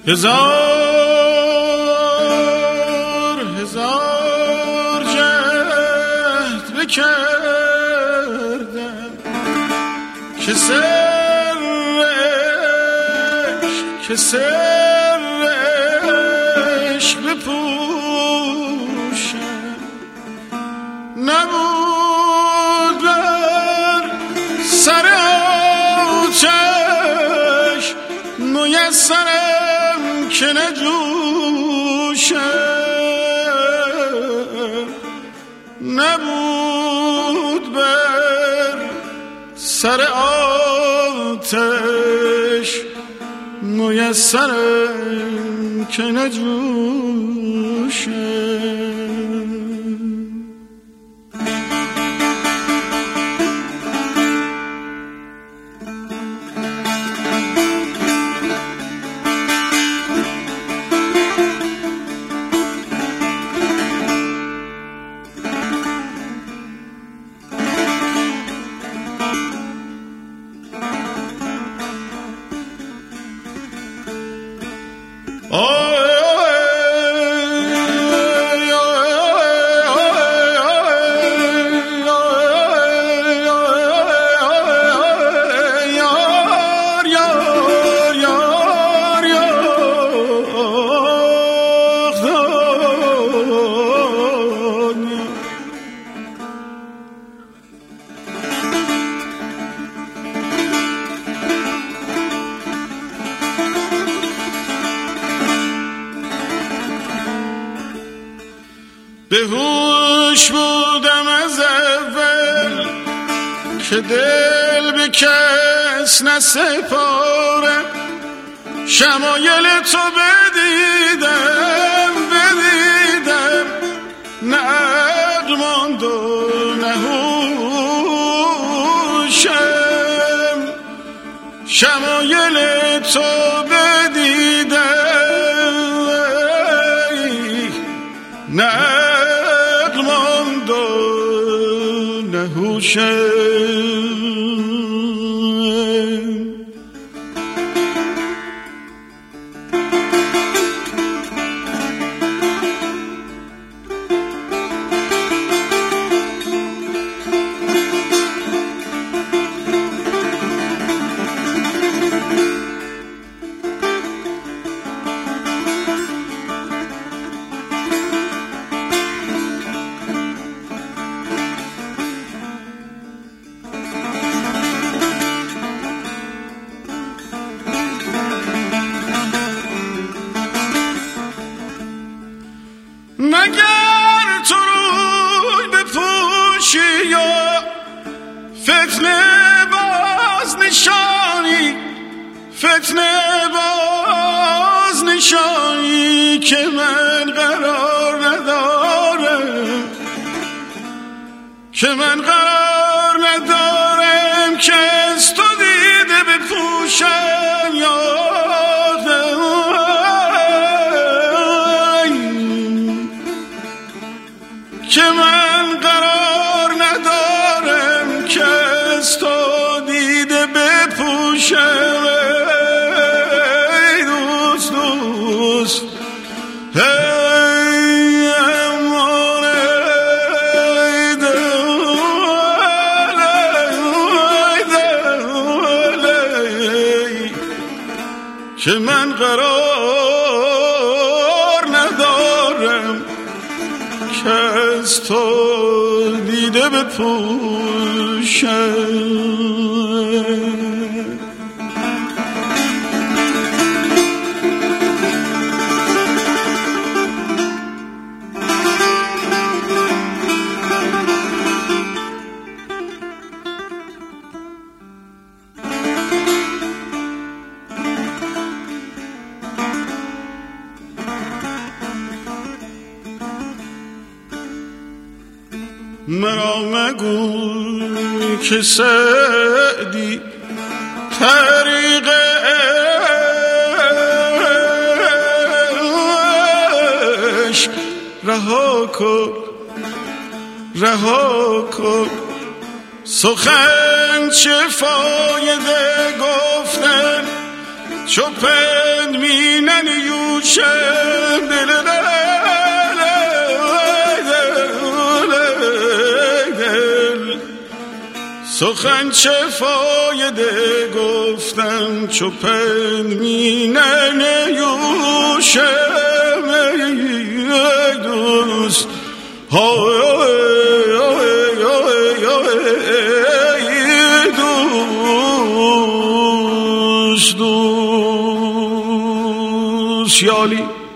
هزار جهد بکردم که سرش بپوشم، نبود بر سر آتش میسرم که نجوشم، نبود بر سر آتش میسرم که نجوشم. به هوش بودم از اول که دل به کس نسپارم، شمایل تو بدیدم نه عقل ماند و نه هوشم، شمایل تو بدیدم نه عقل ماند و نه هوشم. مگر تو روی بپوشی یا فتنه باز نشانی که من قرار ندارم که از تو دیده بپوشم یا که من قرار ندارم که از تو دیده بپوشم. ای دوست ای امان ای دل که من قرار ندارم که از تو دیده بپوشم. مرا مگو که سعدی طریق عشق رها کن سخن چه فایده گفتن چو پند مینن یوشم دل سخن چه فایده گفتم چو پند مینن یوشم دوست دوست یالی